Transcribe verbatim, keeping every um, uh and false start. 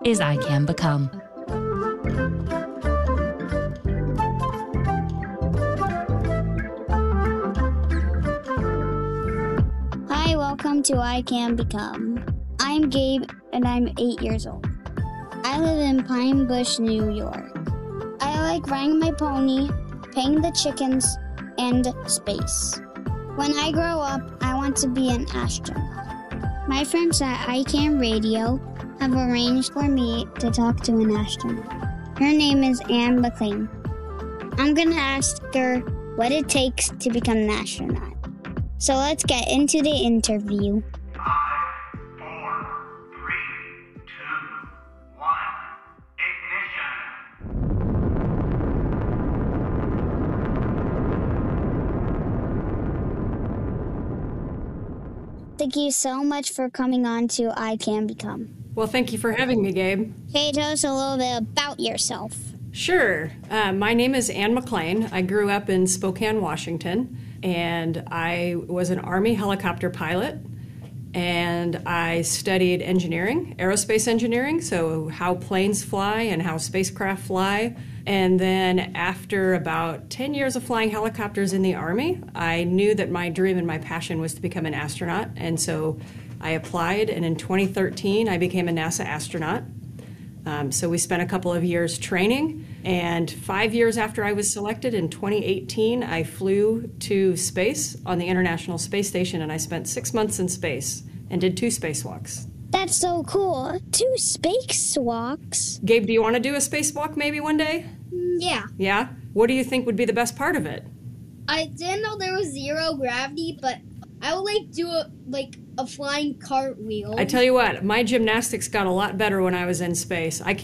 is I Can Become. Hi, welcome to I Can Become. I'm Gabe, and I'm eight years old. I live in Pine Bush, New York. I like riding my pony, paying the chickens, and space. When I grow up, I want to be an astronaut. My friends at I Can Radio have arranged for me to talk to an astronaut. Her name is Anne McLean. I'm going to ask her what it takes to become an astronaut. So let's get into the interview. Five, four, three, two, one, ignition. Thank you so much for coming on to I Can Become. Well, thank you for having me, Gabe. Can you tell us a little bit about yourself? Sure. Uh, my name is Anne McLean. I grew up in Spokane, Washington, and I was an Army helicopter pilot, and I studied engineering, aerospace engineering, so how planes fly and how spacecraft fly. And then after about ten years of flying helicopters in the Army, I knew that my dream and my passion was to become an astronaut, and so I applied, and in twenty thirteen, I became a NASA astronaut. Um, so we spent a couple of years training, and five years after I was selected, in twenty eighteen, I flew to space on the International Space Station, and I spent six months in space and did two spacewalks. That's so cool. Two spacewalks. Gabe, do you want to do a spacewalk maybe one day? Yeah. Yeah? What do you think would be the best part of it? I didn't know there was zero gravity, but I would like do a like a flying cartwheel. I tell you what, my gymnastics got a lot better when I was in space. I